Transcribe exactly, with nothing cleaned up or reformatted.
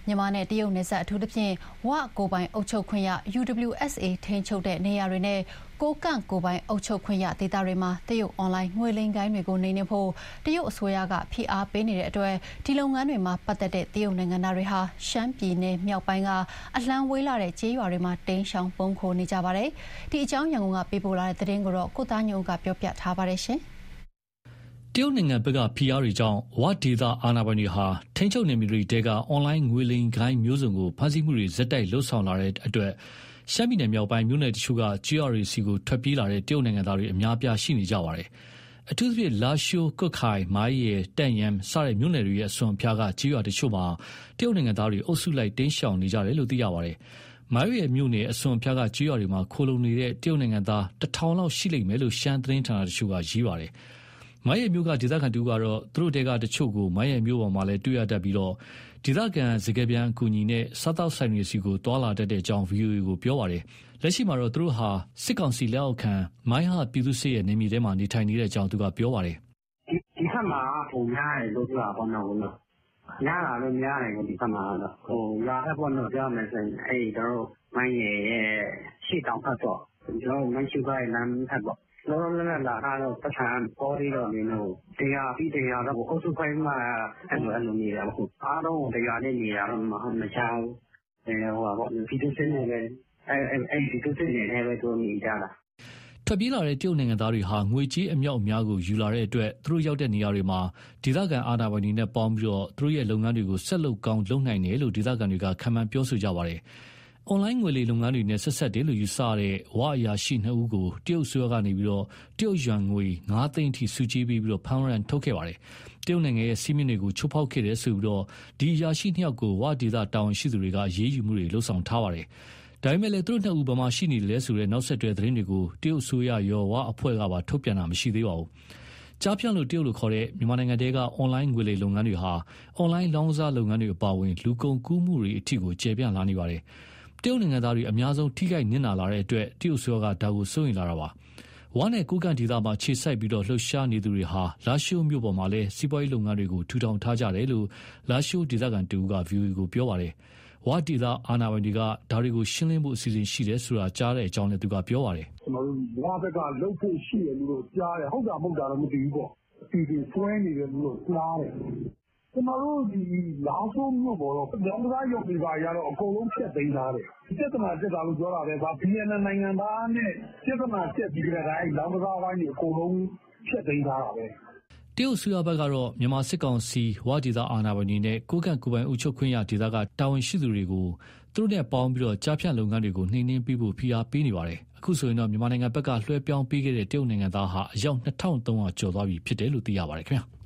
မြန်မာနဲ့တရုတ်နယ်စပ်အထူးသဖြင့်ဝကိုပိုင်အုပ်ချုပ်ခွင့်ရ ယူ ဒဘလျူ အက်စ် အေ ထိန်းချုပ်တဲ့နေရာတွေနဲ့ကိုကန့်ကိုပိုင်အုပ်ချုပ်ခွင့်ရဒေသတွေမှာတရုတ်အွန်လိုင်းငွေလိမ်ဂိုဏ်းတွေကိုနှိမ်နင်းဖို့တရုတ်အစိုးရကဖိအားပေးနေတဲ့အတွက်ဒီလုပ်ငန်းတွေမှာပတ်သက်တဲ့တရုတ်နိုင်ငံသားတွေဟာရှမ်းပြည်နယ်မြောက်ပိုင်းကအလှမ်းဝေးလာတဲ့ကျေးရွာတွေမှာတိမ်းရှောင်ပုန်းခိုနေကြပါတယ်။ဒီအကြောင်းရန်ကုန်ကပေးပို့လာတဲ့သတင်းကိုကိုသားညိုကပြောပြထားပါတယ်ရှင်။တရုတ်နိုင်ငံဘက်ကဖိအားတွေကြောင့်ဝဒေသအာဏာပိုင်တွေဟာထိန်းချုပ်နယ်မြေတွေတဲကအွန်လိုင်းငွေလိမ်ဂိုဏ်းမျိုးစုံကိုဖမ်းဆီးမှုတွေဇက်တိုက်လှုပ်ဆောင်လာတဲ့အတွက်ရှမ်းပြည်နယ်မြောက်ပိုင်းမြို့နယ်တချို့ကကျေးရွာတွေစီကိုထွက်ပြေးလာတဲ့တရုတ်နိုင်ငံသားတွေအများအပြားရှိနေကြပါတယ်။အထူးသဖြင့်လာရှိုး၊ကွတ်ခိုင်၊မိုင်းရယ်၊တန့်ယန်းစတဲ့မြို့နယ်တွေရဲ့အစွန်အဖျားကကျေးရွာတချို့မှာတရုတ်နိုင်ငံသားတွေအုပ်စုလိုက်တင်းရှောင်နေကြတယ်လို့သိရပါတယ်။မိုင်းရယ်မြို့နယ်အစွန်အဖျားကကျေးရွာတွေမှာခိုလုံနေတဲ့တရုတ်နိုင်ငံသားတထောင်လောက်ရှိလိမ့်မယ်လို့ရှမ်းသတင်းဌာနတချို့ကရေးပါတယ်။မိုင်းရယ်မြို့ကဒေသခံတူကတော့သူတို့တဲကတချို့ကိုမိုင်းရယ်မြို့ပေါ်မှာလည်းတွေ့ရတတ်ပြီးတော့ဒေသခံစကားပြန်အကူအညီနဲ့စားတောက်ဆိုင်တွေစီကိုတွာလာတတ်တဲ့အကြောင်း ဗွီအိုအေကိုပြောပါတယ်။လက်ရှိမှာတော့သူတို့ဟာစစ်ကောင်စီလက်အောက်ခံမိုင်းဟာပြည်သူ့စစ်ရဲ့နေမြေထဲမှာနေထိုင်နေတဲ့အကြောင်းသူကပြောပါတယ်။ဒီဒီခါမှာပုံများတယ်လို့ပြောတာပေါ့နော်။များတာလည်းများတယ်ဒီခါမှာတော့ဟိုလာတဲ့ပေါ့နော်ပြောမယ်ဆိုရင်အဲ့တော့မိုင်းရယ်ရဲ့ရှေ့တောင်ဖက်တော့ကျွန်တော်မိုင်းရှိခိုင်းလမ်းဖက်ပေါ့လောလောလတ်လာတော့ပတ်စံပေါ်ပြီးတော့နေလို့တရားပြီးတရားတော့အုပ်စုပိုင်းမှာအဲ့လိုအဲ့လိုနေရပါဘူးအားလုံးတရားနဲ့နေရတော့မဟုတ်မချောင်းအဲဟိုပေါ့ပြည်သူစစ်နေတယ်အဲ့အဲ့ပြည်သူစစ်နေတယ်ပဲတို့နေကြတာထွက်ပြေးလာတဲ့တရုတ်နိုင်ငံသားတွေဟာငွေကြေးအမြောက်အများကိုယူလာတဲ့အတွက်သူတို့ရောက်တဲ့နေရာတွေမှာဒေသခံအာဏာပိုင်တွေနဲ့ပေါင်းပြီးတော့သူတို့ရဲ့လုပ်ငန်းတွေကိုဆက်လုပ်ကောင်းလုပ်နိုင်တယ်လို့ဒေသခံတွေကခံမှန်းပြောဆိုကြပါတယ်။အွန်လိုင်းငွေလိမ်လုပ်ငန်းတွေနဲ့ဆက်ဆက်တယ်လို့ယူဆတဲ့ဝအရာရှိနှစ်ဦးကိုတရုတ်ဆိုရကနေပြီးတော့တရုတ်ယွမ်ငွေငါးသိန်းထိစုကြီးပြီးပြီးတော့ဖမ်းရန်ထုတ်ခဲ့ပါတယ်။တရုတ်နိုင်ငံရဲ့စီးမြင့်တွေကိုချိုးဖောက်ခဲ့တယ်ဆိုပြီးတော့ဒီအရာရှိနှစ်ယောက်ကိုဝဒေသတာဝန်ရှိသူတွေကရေးယူမှုတွေလှုံ့ဆော်ထားပါတယ်။ဒါပေမဲ့လည်းသူတို့နှစ်ဦးဗမာရှိနေတယ်ဆိုတဲ့နောက်ဆက်တွဲသတင်းတွေကိုတရုတ်ဆိုရရောဝအဖွဲ့ကပါထုတ်ပြန်တာမရှိသေးပါဘူး။ကြားပြန့်လို့တရုတ်လိုခေါ်တဲ့မြန်မာနိုင်ငံတဲကအွန်လိုင်းငွေလိမ်လုပ်ငန်းတွေဟာအွန်လိုင်းလောင်းစားလုပ်ငန်းတွေအပါအဝင်လူကုန်ကူးမှုတွေအထိကိုကျေပြန့်လာနေပါတယ်။တရုတ်နိုင်ငံသားတွေအများဆုံးထိခိုက်နစ်နာလာတဲ့အတွက်တရုတ်ဆိုကဒါကိုစိုးရိမ်လာတာပါ။ဝါနဲ့ကိုကန့်ဒေသမှာခြေစိုက်ပြီးတော့လှုပ်ရှားနေသူတွေဟာလာရှိုးမြို့ပေါ်မှာလည်းစီးပွားရေးလုပ်ငန်းတွေကိုထူထောင်ထားကြတယ်လို့လာရှိုးဒေသခံတူက ဗွီအိုအေကိုပြောပါတယ်။ဝါဒေသအာဏာပိုင်တွေကဒါတွေကိုရှင်းလင်းဖို့အစီအစဉ်ရှိတယ်ဆိုတာကြားတဲ့အကြောင်းလည်းသူကပြောပါတယ်။ကျွန်တော်တို့ဝါဘက်ကလှုပ်ဖို့ရှိတယ်လို့ကြားတယ်ဟုတ်တာမဟုတ်တာတော့မသိဘူးပေါ့။အစီအစဉ်ဆွဲနေတယ်လို့ကြားတယ်။ကျွန်တော်တို့ဒီလာဆိုးမြို့ပေါ်တော့လမ်းကားရုပ်တွေပါရတော့အကုန်လုံးဖြတ်သိမ်းထားတယ်။ပြဿနာတက်တာလို့ပြောတာပဲ။ဗာ ဘီအန်အန် နိုင်ငံသားနဲ့ပြဿနာတက်ပြီးကြတာအဲ့လမ်းကားဝိုင်းတွေအကုန်လုံးဖြတ်သိမ်းထားတာပဲ။တရုတ်ဆိုရဘက်ကတော့မြန်မာစစ်ကောင်စီဝဒေသအာဏာပိုင်တွေနဲ့ကိုကန့်ကိုပိုင်အုပ်ချုပ်ခွင့်ရဒေသကတာဝန်ရှိသူတွေကိုသူတို့နဲ့ပေါင်းပြီးတော့ကြားဖြတ်လုပ်ငန်းတွေကိုနှိမ်နင်းပြီးဖို့ဖိအားပေးနေပါတယ်။အခုဆိုရင်တော့မြန်မာနိုင်ငံဘက်ကလွှဲပြောင်းပေးခဲ့တဲ့တရုတ်နိုင်ငံသားဟာအယောက်နှစ်ထောင်သုံးရာကျော်သွားပြီဖြစ်တယ်လို့သိရပါတယ်ခင်ဗျာ။